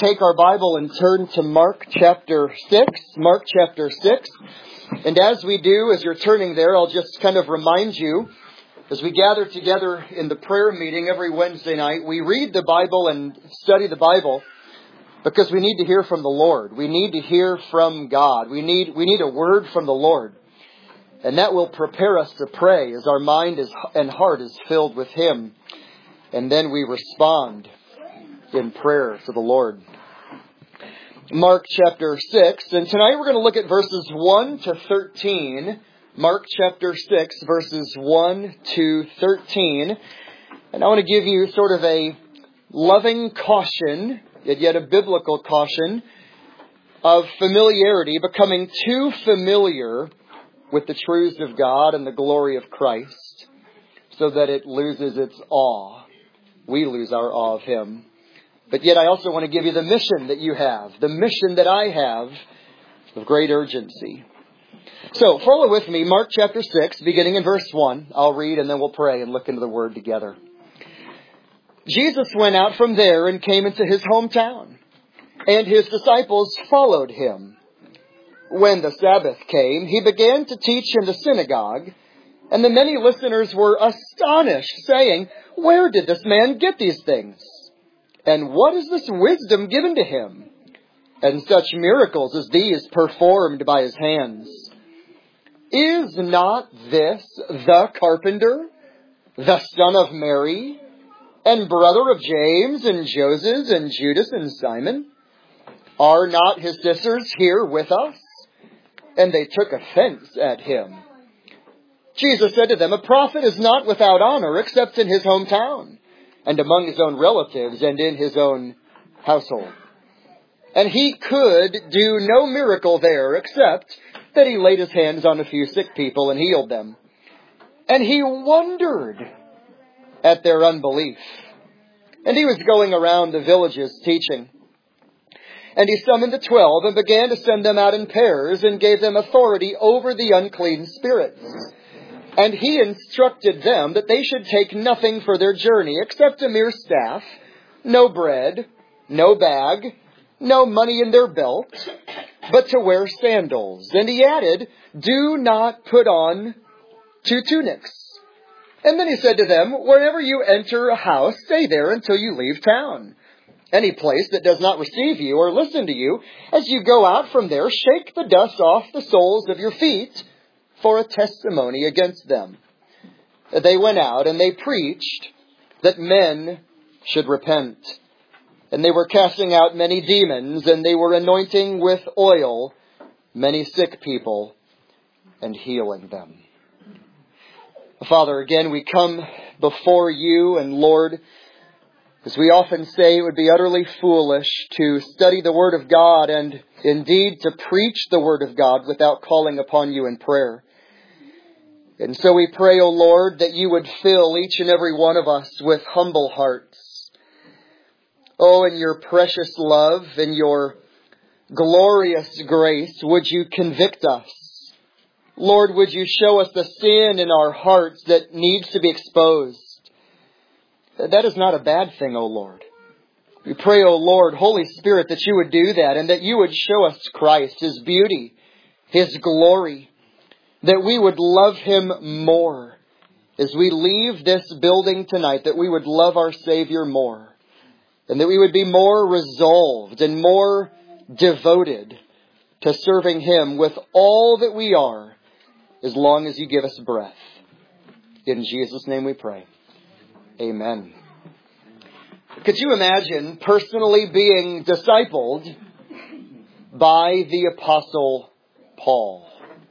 take our Bible and turn to Mark chapter 6. Mark chapter 6. And as we do, as you're turning there, I'll just kind of remind you, as we gather together in the prayer meeting every Wednesday night, we read the Bible and study the Bible because we need to hear from the Lord. We need to hear from God. We need a word from the Lord. And that will prepare us to pray as our mind and heart is filled with Him. And then we respond in prayer to the Lord. Mark chapter 6. And tonight we're going to look at verses 1 to 13. Mark chapter 6, verses 1 to 13. And I want to give you sort of a loving caution, yet a biblical caution, of familiarity, becoming too familiar with the truths of God and the glory of Christ, so that it loses its awe. We lose our awe of Him. But yet I also want to give you the mission that you have, the mission that I have of great urgency. So follow with me, Mark chapter 6, beginning in verse 1. I'll read and then we'll pray and look into the Word together. Jesus went out from there and came into His hometown, and His disciples followed Him. When the Sabbath came, He began to teach in the synagogue, and the many listeners were astonished, saying, "Where did this man get these things? And what is this wisdom given to Him? And such miracles as these performed by His hands? Is not this the carpenter, the son of Mary, and brother of James and Joseph and Judas and Simon? Are not his sisters here with us?" And they took offense at Him. Jesus said to them, "A prophet is not without honor except in his hometown, and among his own relatives, and in his own household." And He could do no miracle there, except that He laid His hands on a few sick people and healed them. And He wondered at their unbelief. And He was going around the villages teaching. And He summoned the 12 and began to send them out in pairs and gave them authority over the unclean spirits. And He instructed them that they should take nothing for their journey except a mere staff, no bread, no bag, no money in their belt, but to wear sandals. And He added, "Do not put on 2 tunics." And then He said to them, "Wherever you enter a house, stay there until you leave town. Any place that does not receive you or listen to you, as you go out from there, shake the dust off the soles of your feet for a testimony against them." They went out and they preached that men should repent. And they were casting out many demons, and they were anointing with oil many sick people and healing them. Father, again, we come before You, and Lord, as we often say, it would be utterly foolish to study the Word of God and indeed to preach the Word of God without calling upon You in prayer. And so we pray, O Lord, that You would fill each and every one of us with humble hearts. Oh, in Your precious love and Your glorious grace, would You convict us? Lord, would You show us the sin in our hearts that needs to be exposed? That is not a bad thing, O Lord. We pray, O Lord, Holy Spirit, that You would do that and that You would show us Christ, His beauty, His glory, that we would love Him more as we leave this building tonight, that we would love our Savior more, and that we would be more resolved and more devoted to serving Him with all that we are, as long as You give us breath. In Jesus' name we pray. Amen. Could you imagine personally being discipled by the Apostle Paul?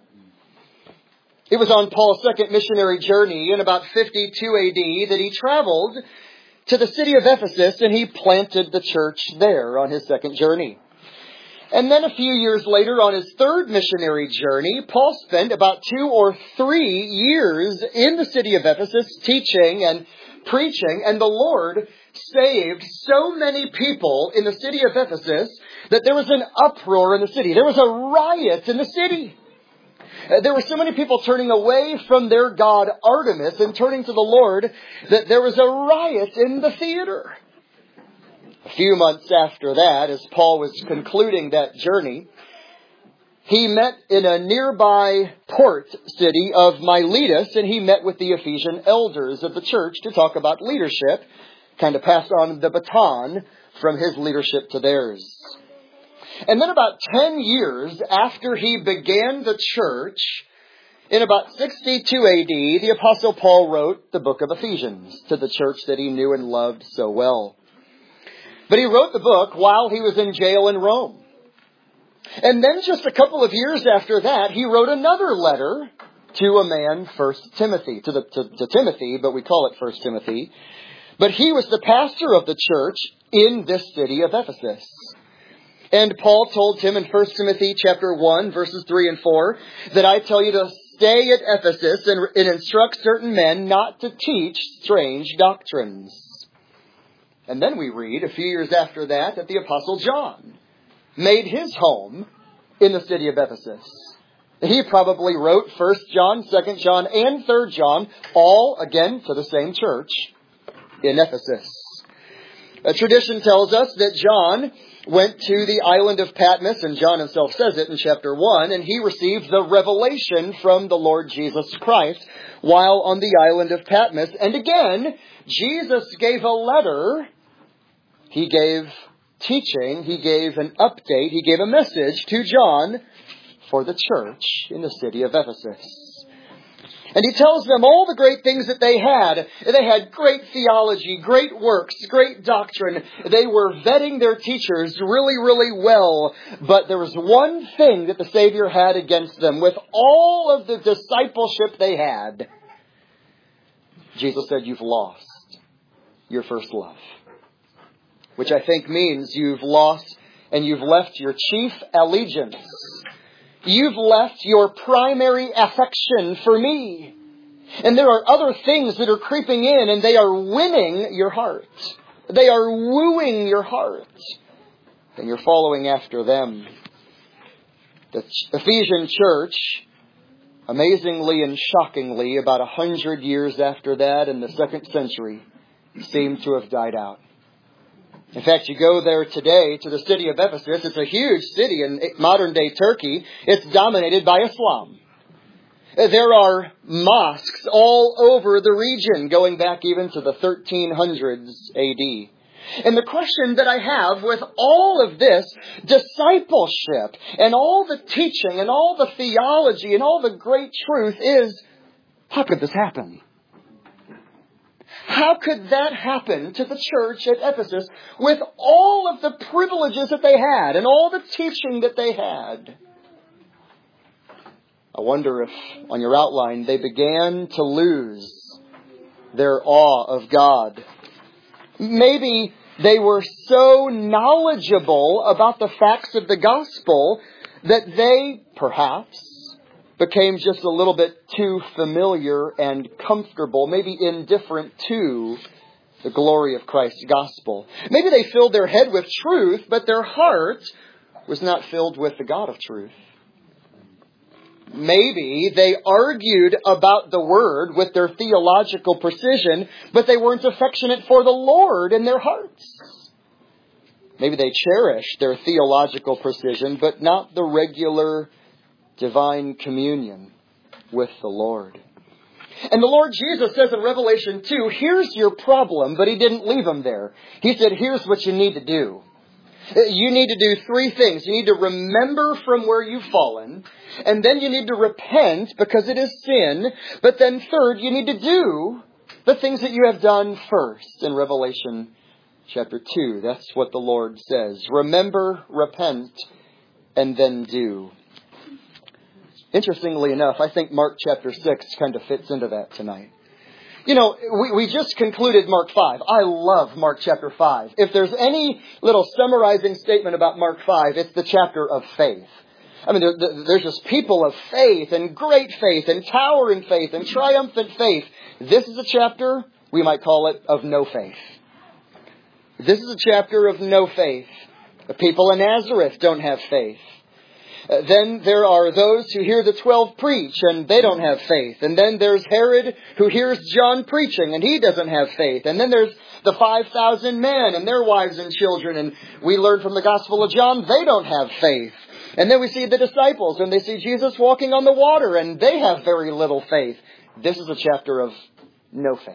It was on Paul's second missionary journey in about 52 AD that he traveled to the city of Ephesus, and he planted the church there on his second journey. And then a few years later, on his third missionary journey, Paul spent about 2 or 3 years in the city of Ephesus teaching and preaching, and the Lord saved so many people in the city of Ephesus that there was an uproar in the city. There was a riot in the city. There were so many people turning away from their god Artemis and turning to the Lord that there was a riot in the theater. A few months after that, as Paul was concluding that journey, he met in a nearby port city of Miletus, and he met with the Ephesian elders of the church to talk about leadership, kind of pass on the baton from his leadership to theirs. And then about 10 years after he began the church, in about 62 AD, the Apostle Paul wrote the book of Ephesians to the church that he knew and loved so well. But he wrote the book while he was in jail in Rome. And then just a couple of years after that, he wrote another letter to a man, 1 Timothy, to Timothy, but we call it 1 Timothy. But he was the pastor of the church in this city of Ephesus. And Paul told him in 1 Timothy chapter 1, verses 3 and 4, that I tell you to stay at Ephesus and instruct certain men not to teach strange doctrines. And then we read, a few years after that the Apostle John made his home in the city of Ephesus. He probably wrote 1 John, 2 John, and 3 John, all, again, to the same church in Ephesus. A tradition tells us that John went to the island of Patmos, and John himself says it in chapter 1, and he received the revelation from the Lord Jesus Christ while on the island of Patmos. And again, Jesus gave a letter. He gave teaching, he gave an update, he gave a message to John for the church in the city of Ephesus. And he tells them all the great things that they had. They had great theology, great works, great doctrine. They were vetting their teachers really, really well. But there was one thing that the Savior had against them. With all of the discipleship they had, Jesus said, you've lost your first love. Which I think means you've lost and you've left your chief allegiance. You've left your primary affection for me. And there are other things that are creeping in and they are winning your heart. They are wooing your heart. And you're following after them. The Ephesian church, amazingly and shockingly, about 100 years after that in the 2nd century, seemed to have died out. In fact, you go there today to the city of Ephesus. It's a huge city in modern-day Turkey. It's dominated by Islam. There are mosques all over the region, going back even to the 1300s AD. And the question that I have with all of this discipleship and all the teaching and all the theology and all the great truth is, how could this happen? How could that happen to the church at Ephesus with all of the privileges that they had and all the teaching that they had? I wonder if, on your outline, they began to lose their awe of God. Maybe they were so knowledgeable about the facts of the gospel that they, perhaps, became just a little bit too familiar and comfortable, maybe indifferent to the glory of Christ's gospel. Maybe they filled their head with truth, but their heart was not filled with the God of truth. Maybe they argued about the Word with their theological precision, but they weren't affectionate for the Lord in their hearts. Maybe they cherished their theological precision, but not the regular divine communion with the Lord. And the Lord Jesus says in Revelation 2, here's your problem, but He didn't leave them there. He said, here's what you need to do. You need to do 3 things. You need to remember from where you've fallen, and then you need to repent because it is sin. But then third, you need to do the things that you have done first in Revelation chapter 2. That's what the Lord says. Remember, repent, and then do. Interestingly enough, I think Mark chapter 6 kind of fits into that tonight. You know, we just concluded Mark 5. I love Mark chapter 5. If there's any little summarizing statement about Mark 5, it's the chapter of faith. I mean, there's just people of faith and great faith and towering faith and triumphant faith. This is a chapter, we might call it, of no faith. This is a chapter of no faith. The people in Nazareth don't have faith. Then there are those who hear the 12 preach and they don't have faith. And then there's Herod who hears John preaching and he doesn't have faith. And then there's the 5,000 men and their wives and children. And we learn from the Gospel of John, they don't have faith. And then we see the disciples and they see Jesus walking on the water and they have very little faith. This is a chapter of no faith.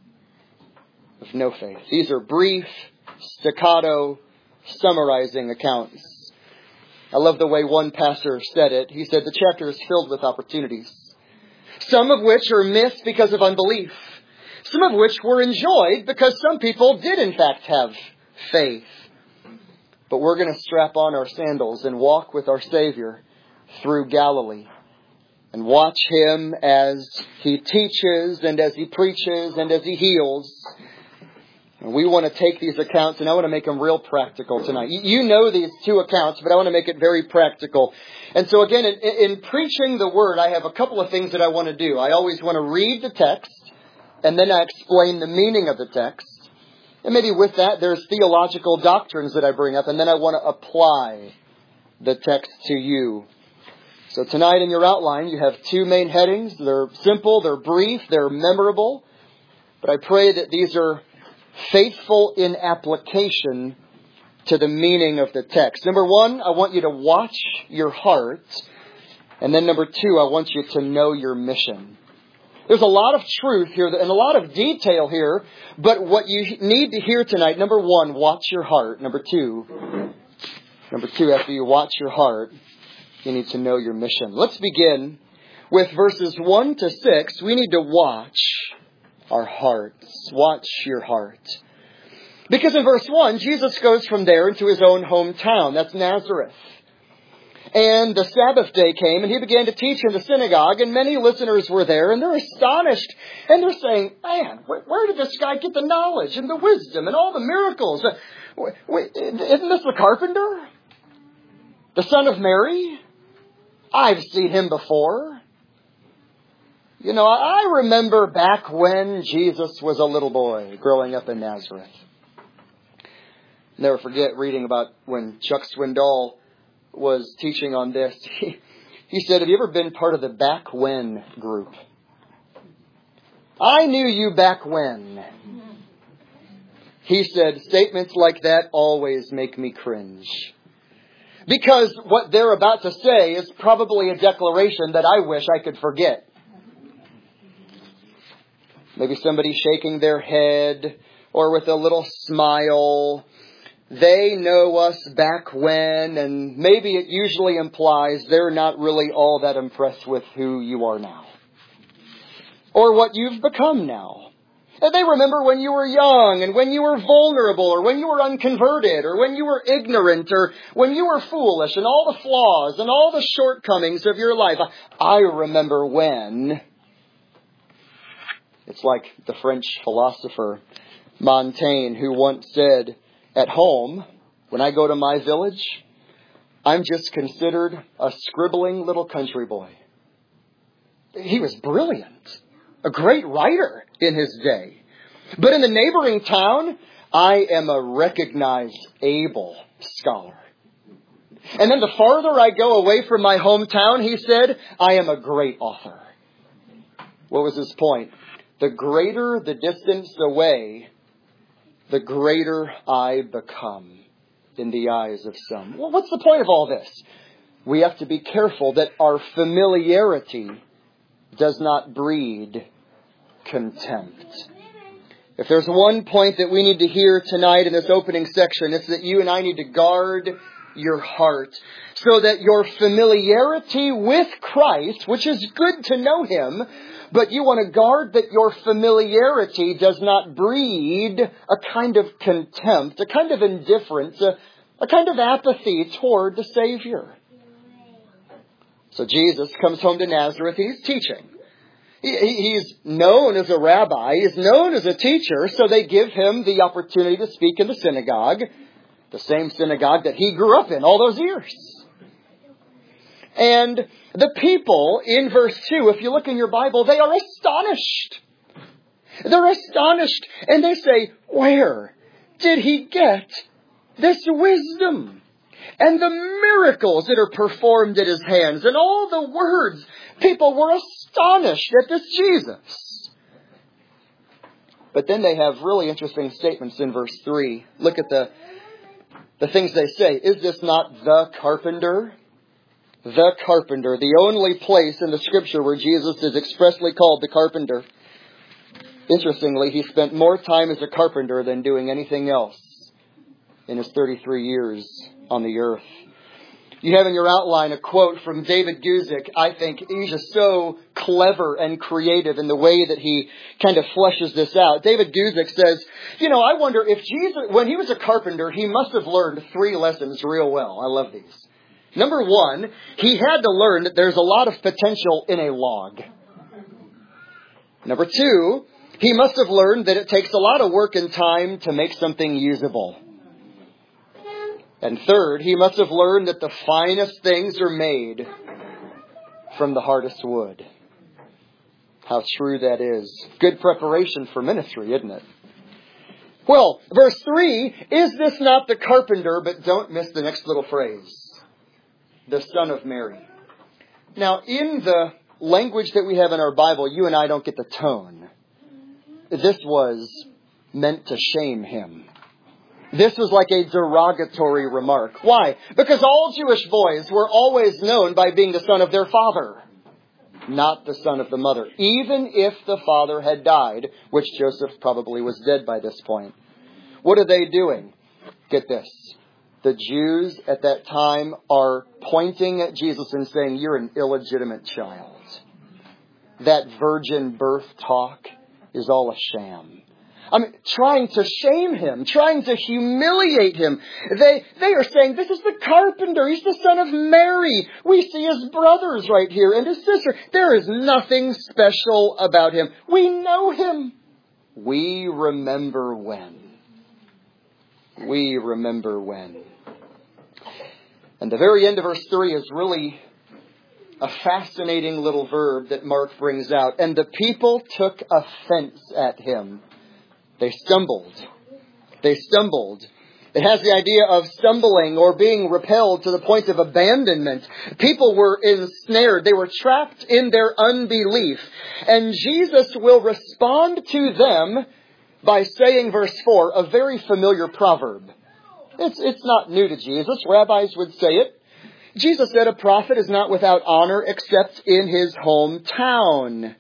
Of no faith. These are brief, staccato, summarizing accounts. I love the way one pastor said it. He said the chapter is filled with opportunities, some of which are missed because of unbelief, some of which were enjoyed because some people did in fact have faith. But we're going to strap on our sandals and walk with our Savior through Galilee and watch Him as He teaches and as He preaches and as He heals. And we want to take these accounts and I want to make them real practical tonight. You know these two accounts, but I want to make it very practical. And so again, in preaching the Word, I have a couple of things that I want to do. I always want to read the text, and then I explain the meaning of the text. And maybe with that, there's theological doctrines that I bring up, and then I want to apply the text to you. So tonight in your outline, you have two main headings. They're simple, they're brief, they're memorable. But I pray that these are faithful in application to the meaning of the text. Number one, I want you to watch your heart. And then number two, I want you to know your mission. There's a lot of truth here and a lot of detail here. But what you need to hear tonight, number one, watch your heart. Number two, after you watch your heart, you need to know your mission. Let's begin with verses 1 to 6. We need to watch our hearts. Watch your heart. Because in verse 1, Jesus goes from there into His own hometown. That's Nazareth. And the Sabbath day came and He began to teach in the synagogue, and many listeners were there, and they're astonished. And they're saying, man, where did this guy get the knowledge and the wisdom and all the miracles? Wait, isn't this the carpenter? The son of Mary? I've seen him before. You know, I remember back when Jesus was a little boy growing up in Nazareth. Never forget reading about when Chuck Swindoll was teaching on this. He said, have you ever been part of the back when group? I knew you back when. He said, statements like that always make me cringe. Because what they're about to say is probably a declaration that I wish I could forget. Maybe somebody shaking their head or with a little smile. They know us back when, and maybe it usually implies they're not really all that impressed with who you are now. Or what you've become now. And they remember when you were young, and when you were vulnerable, or when you were unconverted, or when you were ignorant, or when you were foolish, and all the flaws, and all the shortcomings of your life. I remember when. It's like the French philosopher Montaigne, who once said, at home, when I go to my village, I'm just considered a scribbling little country boy. He was brilliant, a great writer in his day. But in the neighboring town, I am a recognized able scholar. And then the farther I go away from my hometown, he said, I am a great author. What was his point? The greater the distance away, the greater I become in the eyes of some. Well, what's the point of all this? We have to be careful that our familiarity does not breed contempt. If there's one point that we need to hear tonight in this opening section, it's that you and I need to guard your heart so that your familiarity with Christ, which is good to know Him, but you want to guard that your familiarity does not breed a kind of contempt, a kind of indifference, a kind of apathy toward the Savior. So Jesus comes home to Nazareth. He's teaching. He's known as a rabbi. He's known as a teacher. So they give him the opportunity to speak in the synagogue, the same synagogue that he grew up in all those years. And the people in verse 2, if you look in your Bible, they are astonished. They're astonished. And they say, where did he get this wisdom? and the miracles that are performed at his hands and all the words. People were astonished at this Jesus. But then they have really interesting statements in verse 3. Look at the things they say. Is this not the carpenter? The carpenter, the only place in the Scripture where Jesus is expressly called the carpenter. Interestingly, he spent more time as a carpenter than doing anything else in his 33 years on the earth. You have in your outline a quote from David Guzik. I think he's just so clever and creative in the way that he kind of fleshes this out. David Guzik says, I wonder if Jesus, when he was a carpenter, he must have learned 3 lessons real well. I love these. Number 1, he had to learn that there's a lot of potential in a log. Number 2, he must have learned that it takes a lot of work and time to make something usable. And third, he must have learned that the finest things are made from the hardest wood. How true that is. Good preparation for ministry, isn't it? Well, verse 3, is this not the carpenter? But don't miss the next little phrase. The son of Mary. Now, in the language that we have in our Bible, you and I don't get the tone. This was meant to shame him. This was like a derogatory remark. Why? Because all Jewish boys were always known by being the son of their father, not the son of the mother, even if the father had died, which Joseph probably was dead by this point. What are they doing? Get this. The Jews at that time are pointing at Jesus and saying, you're an illegitimate child. That virgin birth talk is all a sham. Trying to shame him, trying to humiliate him. They are saying, this is the carpenter. He's the son of Mary. We see his brothers right here and his sister. There is nothing special about him. We know him. We remember when. We remember when. And the very end of verse 3 is really a fascinating little verb that Mark brings out. And the people took offense at him. They stumbled. They stumbled. It has the idea of stumbling or being repelled to the point of abandonment. People were ensnared. They were trapped in their unbelief. And Jesus will respond to them by saying, verse 4, a very familiar proverb. It's not new to Jesus. Rabbis would say it. Jesus said a prophet is not without honor except in his hometown.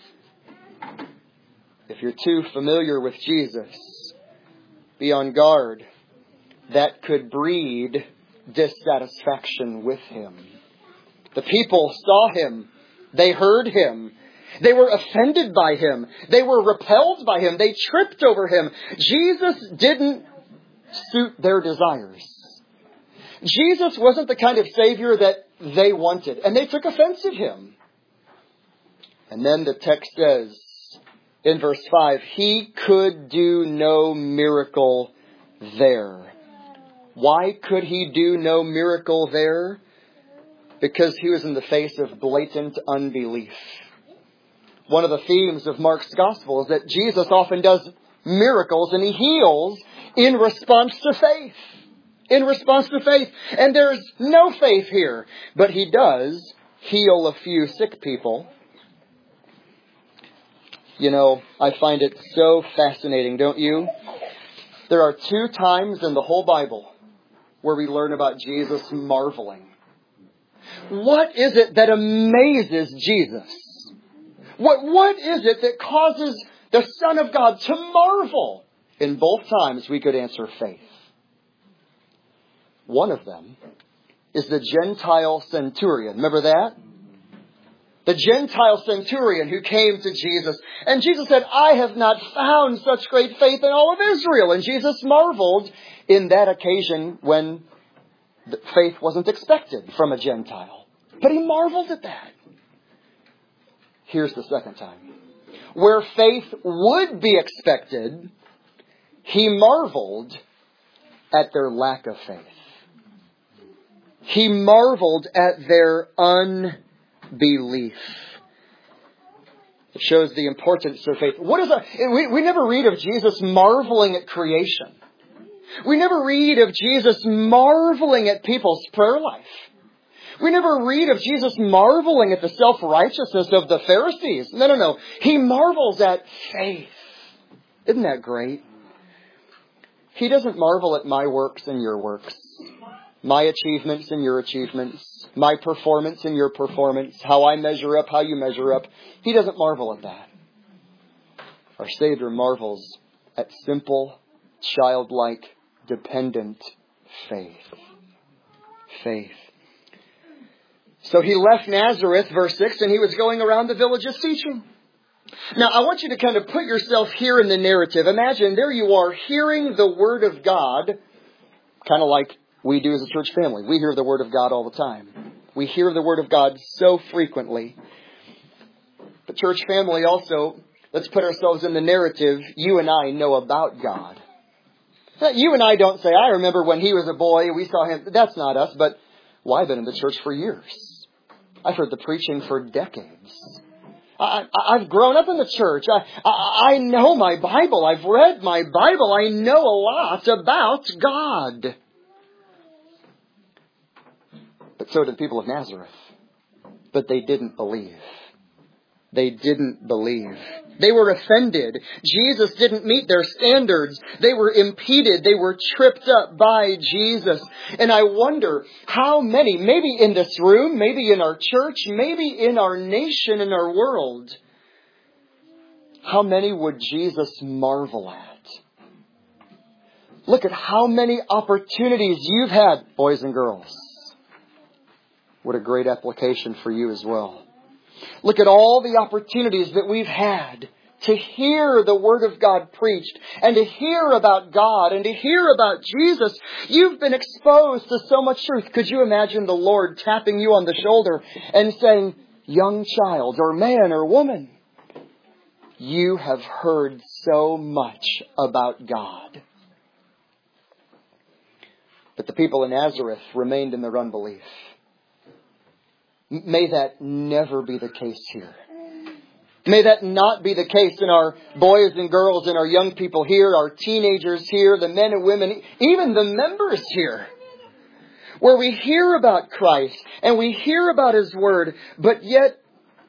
If you're too familiar with Jesus, be on guard. That could breed dissatisfaction with him. The people saw him. They heard him. They were offended by him. They were repelled by him. They tripped over him. Jesus didn't suit their desires. Jesus wasn't the kind of Savior that they wanted. And they took offense at him. And then the text says, in verse 5, he could do no miracle there. Why could he do no miracle there? Because he was in the face of blatant unbelief. One of the themes of Mark's gospel is that Jesus often does miracles and he heals in response to faith. In response to faith. And there's no faith here. But he does heal a few sick people. I find it so fascinating, don't you? There are 2 times in the whole Bible where we learn about Jesus marveling. What is it that amazes Jesus? What is it that causes the Son of God to marvel? In both times we could answer faith. One of them is the Gentile centurion. Remember that? The Gentile centurion who came to Jesus. And Jesus said, I have not found such great faith in all of Israel. And Jesus marveled in that occasion when faith wasn't expected from a Gentile. But he marveled at that. Here's the second time. Where faith would be expected, he marveled at their lack of faith. He marveled at their unbelief. It shows the importance of faith. What is that? We never read of Jesus marveling at creation. We never read of Jesus marveling at people's prayer life. We never read of Jesus marveling at the self-righteousness of the Pharisees. No. He marvels at faith. Isn't that great? He doesn't marvel at my works and your works, my achievements and your achievements, my performance and your performance, how I measure up, how you measure up. He doesn't marvel at that. Our Savior marvels at simple, childlike, dependent faith. Faith. So he left Nazareth, verse 6, and he was going around the villages teaching. Now, I want you to kind of put yourself here in the narrative. Imagine there you are hearing the Word of God, kind of like we do as a church family. We hear the Word of God all the time. We hear the Word of God so frequently. The church family also, let's put ourselves in the narrative, you and I know about God. You and I don't say, I remember when he was a boy, we saw him. That's not us, but I've been in the church for years. I've heard the preaching for decades. I've grown up in the church. I know my Bible. I've read my Bible. I know a lot about God. But so did the people of Nazareth. But they didn't believe. They didn't believe. They were offended. Jesus didn't meet their standards. They were impeded. They were tripped up by Jesus. And I wonder how many, maybe in this room, maybe in our church, maybe in our nation, in our world, how many would Jesus marvel at? Look at how many opportunities you've had, boys and girls. What a great application for you as well. Look at all the opportunities that we've had to hear the Word of God preached and to hear about God and to hear about Jesus. You've been exposed to so much truth. Could you imagine the Lord tapping you on the shoulder and saying, young child or man or woman, you have heard so much about God. But the people in Nazareth remained in their unbelief. May that never be the case here. May that not be the case in our boys and girls and our young people here, our teenagers here, the men and women, even the members here. Where we hear about Christ and we hear about His Word, but yet,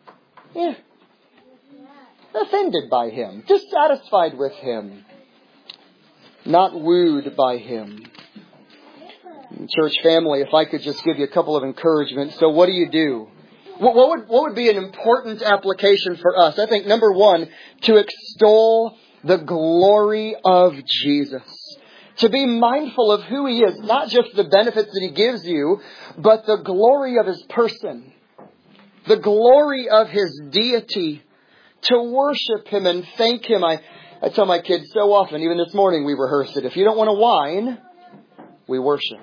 offended by Him, dissatisfied with Him, not wooed by Him. Church family, if I could just give you a couple of encouragements. So what do you do? What would be an important application for us? I think number one, to extol the glory of Jesus. To be mindful of who He is, not just the benefits that He gives you, but the glory of His person. The glory of His deity. To worship Him and thank Him. I tell my kids so often, even this morning we rehearsed it, if you don't want to whine, we worship.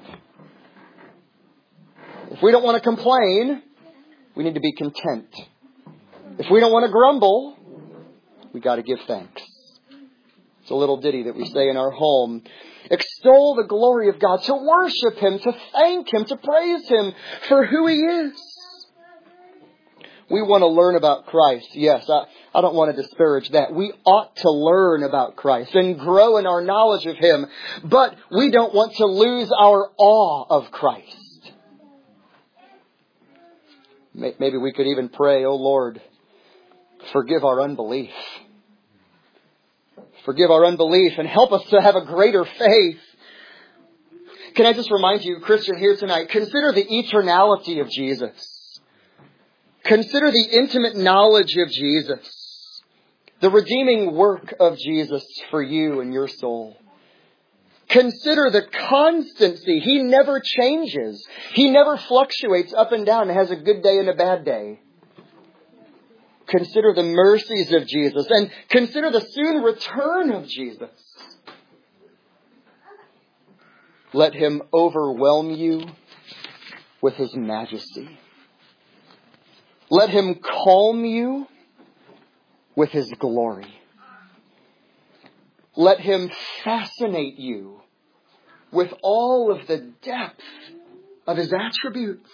If we don't want to complain, we need to be content. If we don't want to grumble, we got to give thanks. It's a little ditty that we say in our home. Extol the glory of God, to worship Him, to thank Him, to praise Him for who He is. We want to learn about Christ. Yes, I don't want to disparage that. We ought to learn about Christ and grow in our knowledge of Him. But we don't want to lose our awe of Christ. Maybe we could even pray, oh Lord, forgive our unbelief. Forgive our unbelief and help us to have a greater faith. Can I just remind you, Christian, here tonight, consider the eternality of Jesus. Consider the intimate knowledge of Jesus. The redeeming work of Jesus for you and your soul. Consider the constancy. He never changes. He never fluctuates up and down and has a good day and a bad day. Consider the mercies of Jesus and consider the soon return of Jesus. Let Him overwhelm you with His majesty. Let Him calm you with His glory. Let Him fascinate you with all of the depth of His attributes.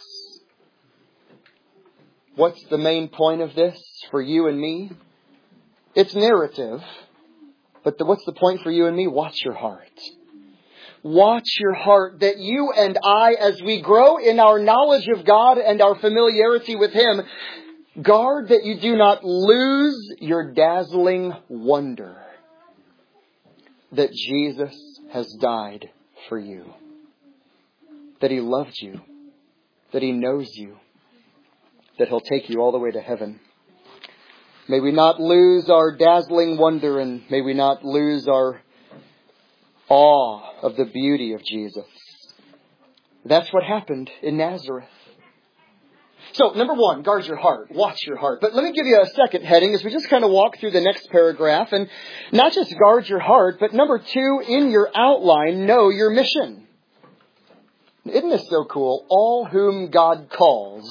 What's the main point of this for you and me? It's narrative. But what's the point for you and me? Watch your heart. watch your heart, that you and I, as we grow in our knowledge of God and our familiarity with Him, guard that you do not lose your dazzling wonder that Jesus has died for you, that He loved you, that He knows you, that He'll take you all the way to heaven. May we not lose our dazzling wonder, and may we not lose our awe of the beauty of Jesus. That's what happened in Nazareth. So, number one, guard your heart. Watch your heart. But let me give you a second heading as we just kind of walk through the next paragraph. And not just guard your heart, but number two, in your outline, know your mission. Isn't this so cool? All whom God calls,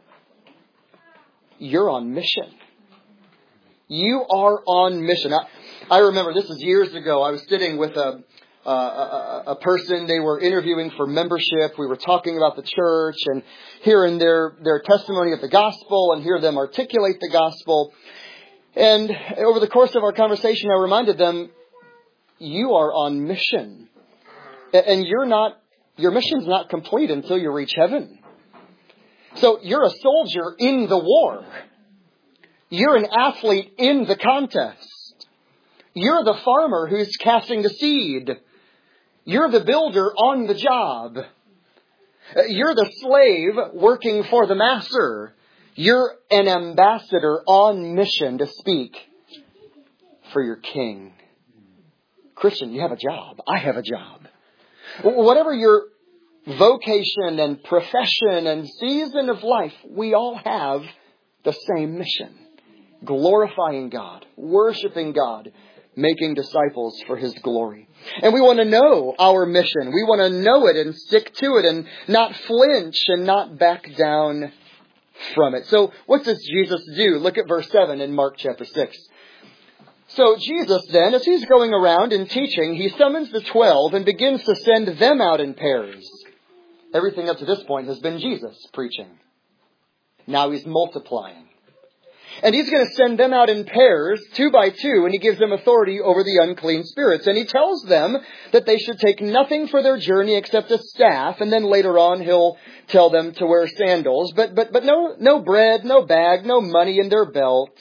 you're on mission. You are on mission. I remember, this was years ago, I was sitting with a person. They were interviewing for membership. We were talking about the church and hearing their testimony of the gospel and hear them articulate the gospel. And over the course of our conversation, I reminded them, you are on mission. And your mission's not complete until you reach heaven. So you're a soldier in the war. You're an athlete in the contest. You're the farmer who's casting the seed. You're the builder on the job. You're the slave working for the master. You're an ambassador on mission to speak for your king. Christian, you have a job. I have a job. Whatever your vocation and profession and season of life, we all have the same mission. Glorifying God, worshiping God, making disciples for His glory. And we want to know our mission. We want to know it and stick to it and not flinch and not back down from it. So what does Jesus do? Look at verse 7 in Mark chapter 6. So Jesus then, as He's going around and teaching, He summons the 12 and begins to send them out in pairs. Everything up to this point has been Jesus preaching. Now He's multiplying. And He's going to send them out in pairs, 2 by 2, and He gives them authority over the unclean spirits. And He tells them that they should take nothing for their journey except a staff, and then later on He'll tell them to wear sandals. But no bread, no bag, no money in their belt.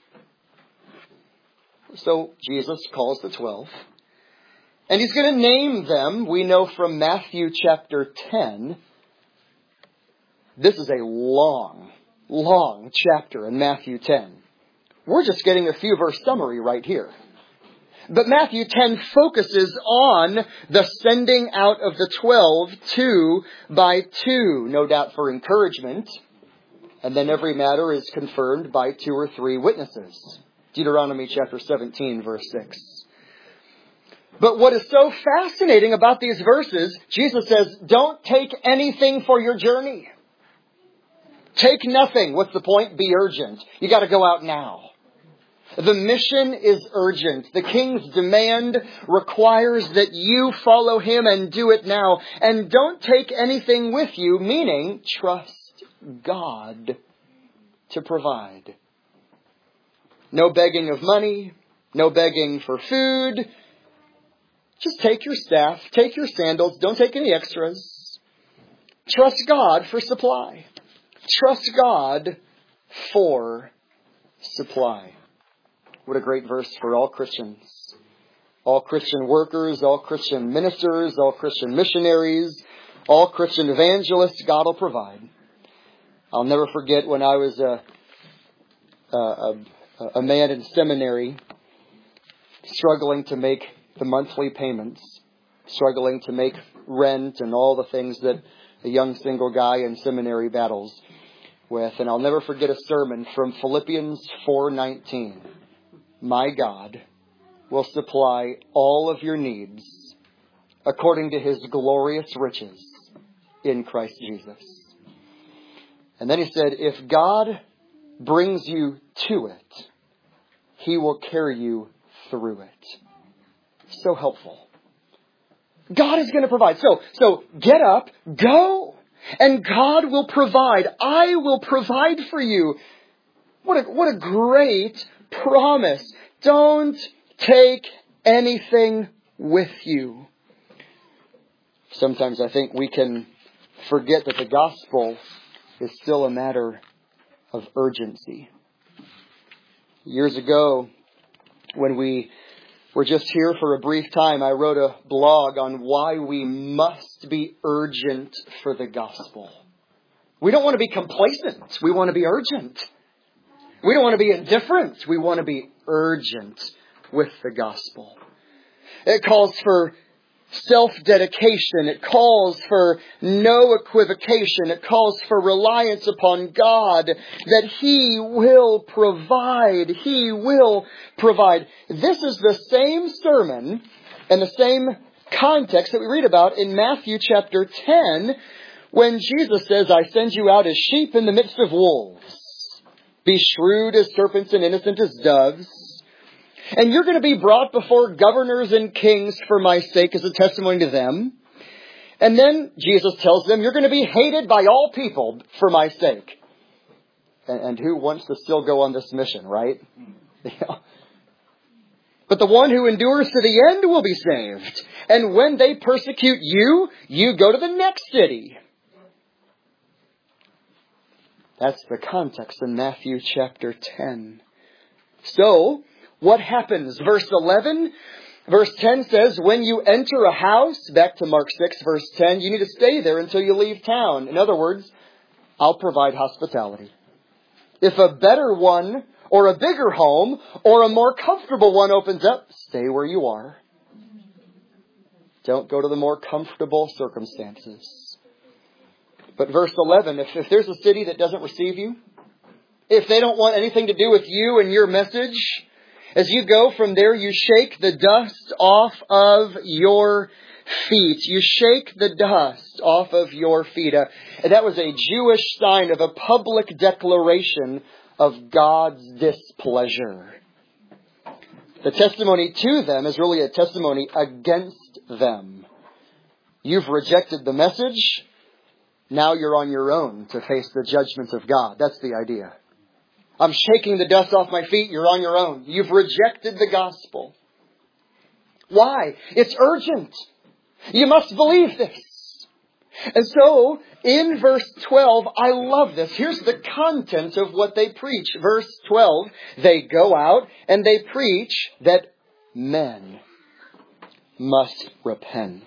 So Jesus calls the 12. And He's going to name them. We know from Matthew chapter 10. This is a long chapter in Matthew 10. We're just getting a few verse summary right here. But Matthew 10 focuses on the sending out of the 12, 2 by 2, no doubt for encouragement. And then every matter is confirmed by 2 or 3 witnesses. Deuteronomy chapter 17, verse 6. But what is so fascinating about these verses, Jesus says, don't take anything for your journey. Take nothing. What's the point? Be urgent. You got to go out now. The mission is urgent. The King's demand requires that you follow Him and do it now. And don't take anything with you, meaning trust God to provide. No begging of money. No begging for food. Just take your staff. Take your sandals. Don't take any extras. Trust God for supply. Trust God for supply. What a great verse for all Christians. All Christian workers, all Christian ministers, all Christian missionaries, all Christian evangelists, God will provide. I'll never forget when I was a man in seminary, struggling to make the monthly payments, struggling to make rent and all the things that a young single guy in seminary battles with. And I'll never forget a sermon from Philippians 4:19. My God will supply all of your needs according to His glorious riches in Christ Jesus. And then he said, if God brings you to it, He will carry you through it. So helpful. God is going to provide. So get up, go, and God will provide. I will provide for you. What a great promise. Don't take anything with you. Sometimes I think we can forget that the gospel is still a matter of urgency. Years ago, when we were just here for a brief time, I wrote a blog on why we must be urgent for the gospel. We don't want to be complacent. We want to be urgent. We don't want to be indifferent. We want to be urgent with the gospel. It calls for self-dedication. It calls for no equivocation. It calls for reliance upon God, that He will provide. He will provide. This is the same sermon and the same context that we read about in Matthew chapter 10, when Jesus says, I send you out as sheep in the midst of wolves. Be shrewd as serpents and innocent as doves. And you're going to be brought before governors and kings for my sake as a testimony to them. And then Jesus tells them, you're going to be hated by all people for my sake. And who wants to still go on this mission, right? Yeah. But the one who endures to the end will be saved. And when they persecute you, you go to the next city. That's the context in Matthew chapter 10. So, what happens? Verse 11, verse 10 says, when you enter a house, back to Mark 6, verse 10, you need to stay there until you leave town. In other words, I'll provide hospitality. If a better one, or a bigger home, or a more comfortable one opens up, stay where you are. Don't go to the more comfortable circumstances. But verse 11, if there's a city that doesn't receive you, if they don't want anything to do with you and your message, as you go from there, you shake the dust off of your feet. You shake the dust off of your feet. And that was a Jewish sign of a public declaration of God's displeasure. The testimony to them is really a testimony against them. You've rejected the message. Now you're on your own to face the judgments of God. That's the idea. I'm shaking the dust off my feet. You're on your own. You've rejected the gospel. Why? It's urgent. You must believe this. And so, in verse 12, I love this. Here's the content of what they preach. Verse 12, they go out and they preach that men must repent.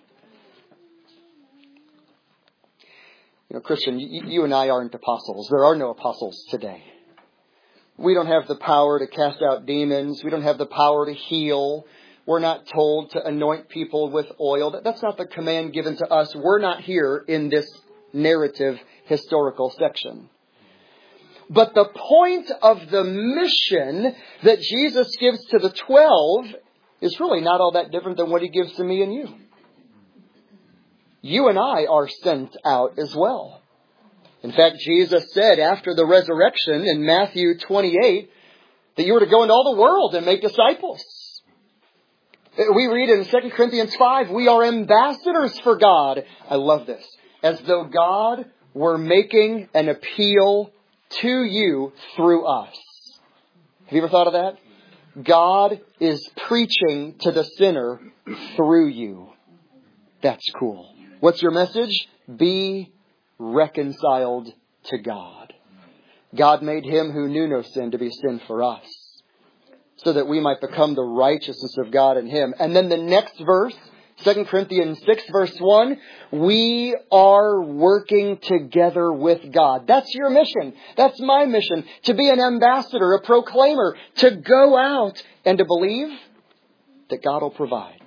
You know, Christian, you and I aren't apostles. There are no apostles today. We don't have the power to cast out demons. We don't have the power to heal. We're not told to anoint people with oil. That's not the command given to us. We're not here in this narrative historical section. But the point of the mission that Jesus gives to the 12 is really not all that different than what He gives to me and you. You and I are sent out as well. In fact, Jesus said after the resurrection in Matthew 28 that you were to go into all the world and make disciples. We read in 2 Corinthians 5, we are ambassadors for God. I love this. As though God were making an appeal to you through us. Have you ever thought of that? God is preaching to the sinner through you. That's cool. What's your message? Be reconciled to God. God made Him who knew no sin to be sin for us, so that we might become the righteousness of God in Him. And then the next verse, 2 Corinthians 6 verse 1, we are working together with God. That's your mission. That's my mission. To be an ambassador, a proclaimer, to go out and to believe that God will provide.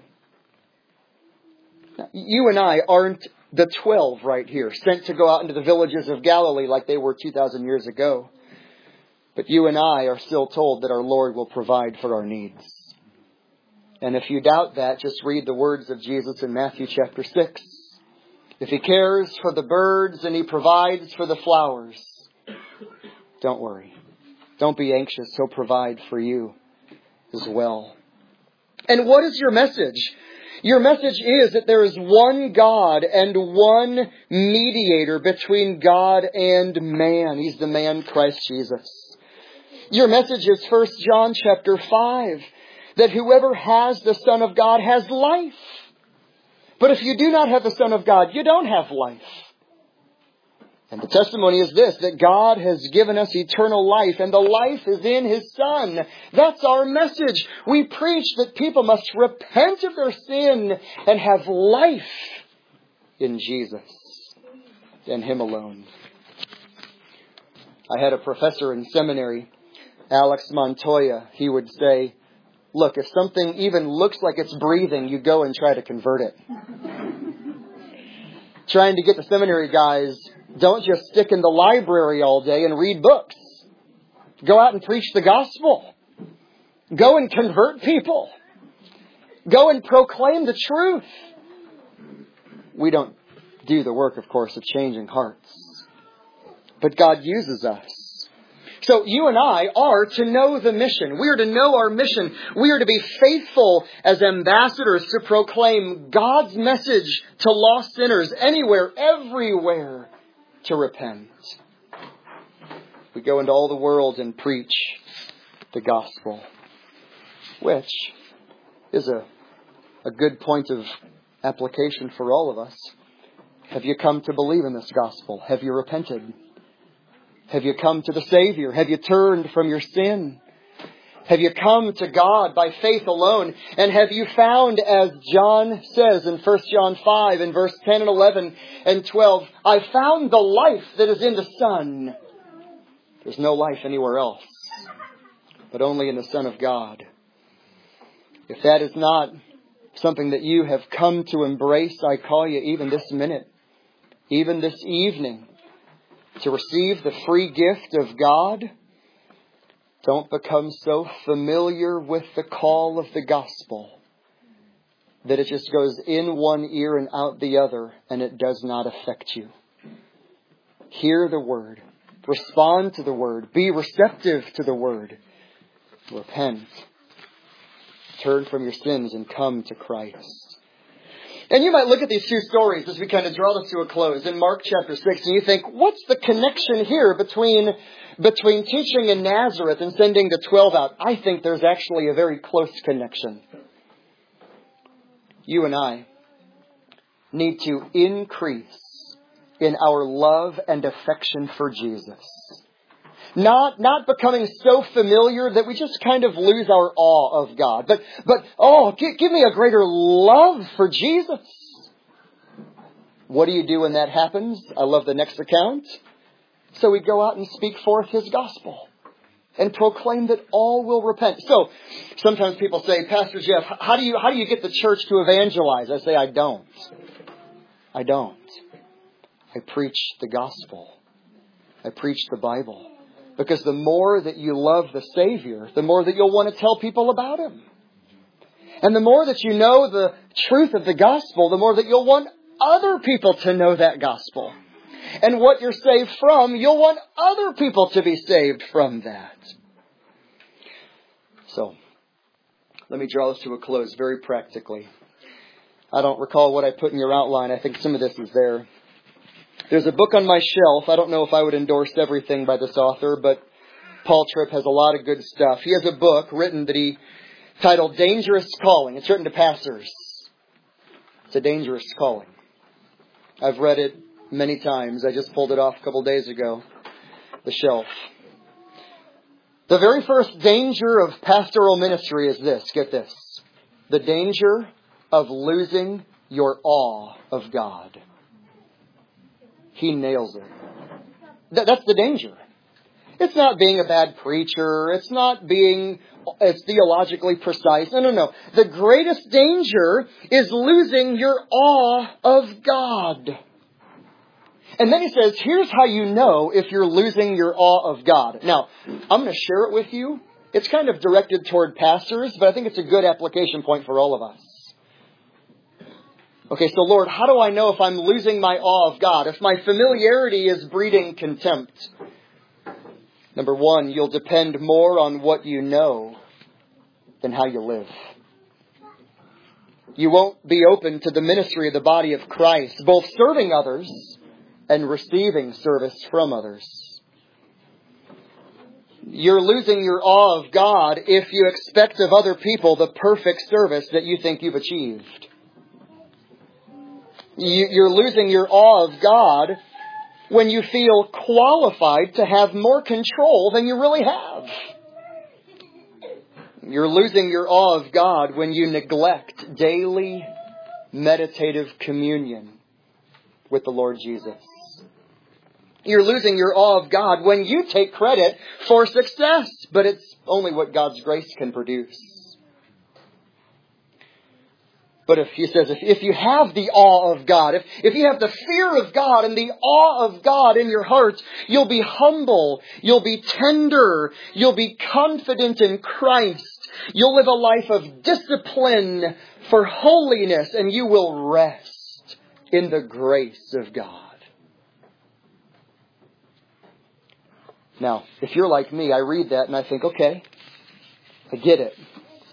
Now, you and I aren't the 12 right here, sent to go out into the villages of Galilee like they were 2,000 years ago. But you and I are still told that our Lord will provide for our needs. And if you doubt that, just read the words of Jesus in Matthew chapter 6. If He cares for the birds and He provides for the flowers, don't worry. Don't be anxious. He'll provide for you as well. And what is your message? Your message is that there is one God and one mediator between God and man. He's the man Christ Jesus. Your message is 1 John chapter 5, that whoever has the Son of God has life. But if you do not have the Son of God, you don't have life. And the testimony is this, that God has given us eternal life, and the life is in His Son. That's our message. We preach that people must repent of their sin and have life in Jesus and Him alone. I had a professor in seminary, Alex Montoya. He would say, look, if something even looks like it's breathing, you go and try to convert it. Trying to get the seminary guys, don't just stick in the library all day and read books. Go out and preach the gospel. Go and convert people. Go and proclaim the truth. We don't do the work, of course, of changing hearts. But God uses us. So you and I are to know the mission. We are to know our mission. We are to be faithful as ambassadors to proclaim God's message to lost sinners anywhere, everywhere, to repent. We go into all the world and preach the gospel, which is a good point of application for all of us. Have you come to believe in this gospel? Have you repented? Have you come to the Savior? Have you turned from your sin? Have you come to God by faith alone? And have you found, as John says in 1 John 5 in verse 10 and 11 and 12, I found the life that is in the Son. There's no life anywhere else, but only in the Son of God. If that is not something that you have come to embrace, I call you even this minute, even this evening, to receive the free gift of God. Don't become so familiar with the call of the gospel that it just goes in one ear and out the other, and it does not affect you. Hear the word. Respond to the word. Be receptive to the word. Repent. Turn from your sins and come to Christ. And you might look at these two stories as we kind of draw this to a close in Mark chapter 6, and you think, what's the connection here between teaching in Nazareth and sending the 12 out? I think there's actually a very close connection. You and I need to increase in our love and affection for Jesus. Not becoming so familiar that we just kind of lose our awe of God. But give me a greater love for Jesus. What do you do when that happens? I love the next account. So we go out and speak forth His gospel and proclaim that all will repent. So sometimes people say, Pastor Jeff, how do you get the church to evangelize? I say, I don't. I preach the gospel. I preach the Bible. Because the more that you love the Savior, the more that you'll want to tell people about Him. And the more that you know the truth of the gospel, the more that you'll want other people to know that gospel. And what you're saved from, you'll want other people to be saved from that. So, let me draw this to a close very practically. I don't recall what I put in your outline. I think some of this is there. There's a book on my shelf. I don't know if I would endorse everything by this author, but Paul Tripp has a lot of good stuff. He has a book written that he titled Dangerous Calling. It's written to pastors. It's a dangerous calling. I've read it many times. I just pulled it off a couple days ago, the shelf. The very first danger of pastoral ministry is this. Get this. The danger of losing your awe of God. He nails it. That's the danger. It's not being a bad preacher. It's not being theologically precise. No. The greatest danger is losing your awe of God. And then he says, here's how you know if you're losing your awe of God. Now, I'm going to share it with you. It's kind of directed toward pastors, but I think it's a good application point for all of us. Okay, so Lord, how do I know if I'm losing my awe of God? If my familiarity is breeding contempt? Number one, you'll depend more on what you know than how you live. You won't be open to the ministry of the body of Christ, both serving others and receiving service from others. You're losing your awe of God if you expect of other people the perfect service that you think you've achieved. You're losing your awe of God when you feel qualified to have more control than you really have. You're losing your awe of God when you neglect daily meditative communion with the Lord Jesus. You're losing your awe of God when you take credit for success, but it's only what God's grace can produce. But if you have the awe of God, if you have the fear of God and the awe of God in your heart, you'll be humble, you'll be tender, you'll be confident in Christ. You'll live a life of discipline for holiness, and you will rest in the grace of God. Now, if you're like me, I read that and I think, okay, I get it.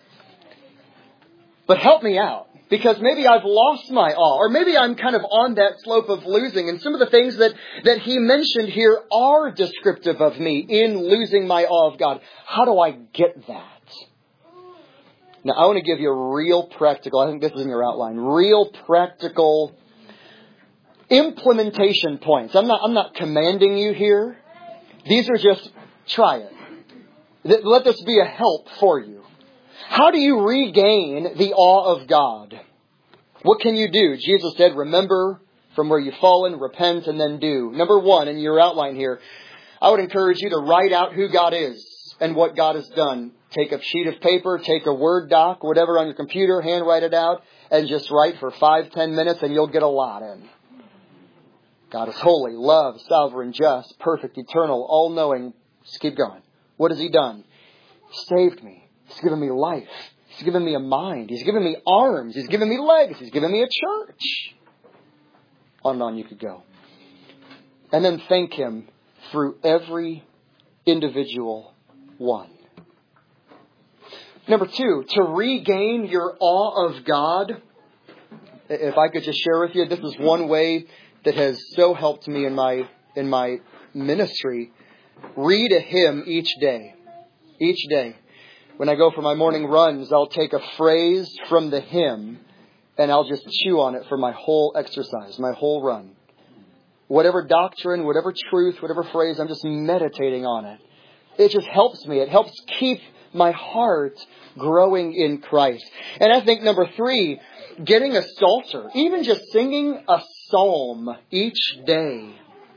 But help me out, because maybe I've lost my awe, or maybe I'm kind of on that slope of losing, and some of the things that he mentioned here are descriptive of me in losing my awe of God. How do I get that? Now, I want to give you a real practical, I think this is in your outline, real practical implementation points. I'm not commanding you here. These are just, try it. Let this be a help for you. How do you regain the awe of God? What can you do? Jesus said, remember from where you've fallen, repent, and then do. Number one, in your outline here, I would encourage you to write out who God is and what God has done. Take a sheet of paper, take a Word doc, whatever on your computer, handwrite it out, and just write for 5-10 minutes and you'll get a lot in. God is holy, love, sovereign, just, perfect, eternal, all-knowing. Just keep going. What has He done? He saved me. He's given me life. He's given me a mind. He's given me arms. He's given me legs. He's given me a church. On and on you could go. And then thank Him through every individual one. Number two, to regain your awe of God, if I could just share with you, this is one way that has so helped me in my ministry. Read a hymn each day. Each day. When I go for my morning runs, I'll take a phrase from the hymn and I'll just chew on it for my whole exercise, my whole run. Whatever doctrine, whatever truth, whatever phrase, I'm just meditating on it. It just helps me. It helps keep my heart growing in Christ. And I think number three, getting a psalter, even just singing a psalm each day.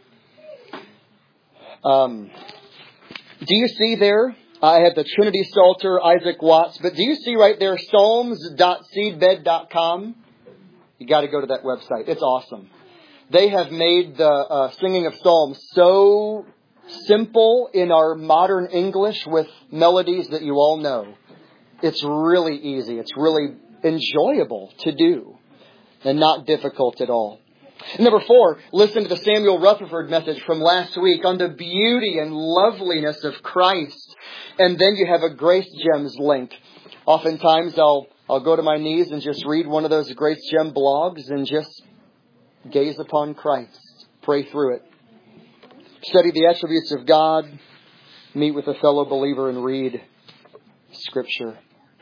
Do you see there? I have the Trinity Psalter, Isaac Watts, but do you see right there, psalms.seedbed.com? You got to go to that website. It's awesome. They have made the singing of psalms so simple in our modern English with melodies that you all know. It's really easy. It's really enjoyable to do and not difficult at all. Number four, listen to the Samuel Rutherford message from last week on the beauty and loveliness of Christ. And then you have a Grace Gems link. Oftentimes I'll go to my knees and just read one of those Grace Gem blogs and just gaze upon Christ. Pray through it. Study the attributes of God. Meet with a fellow believer and read Scripture.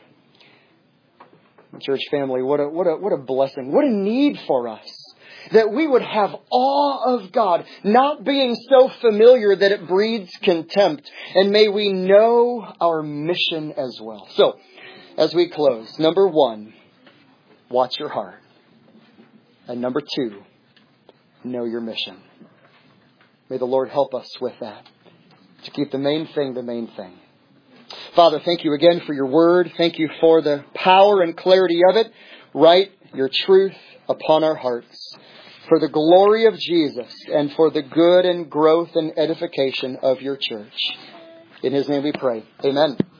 Church family, what a blessing. What a need for us. That we would have awe of God, not being so familiar that it breeds contempt. And may we know our mission as well. So, as we close, number one, watch your heart. And number two, know your mission. May the Lord help us with that. To keep the main thing the main thing. Father, thank you again for your word. Thank you for the power and clarity of it. Write your truth upon our hearts. For the glory of Jesus and for the good and growth and edification of your church. In His name we pray. Amen.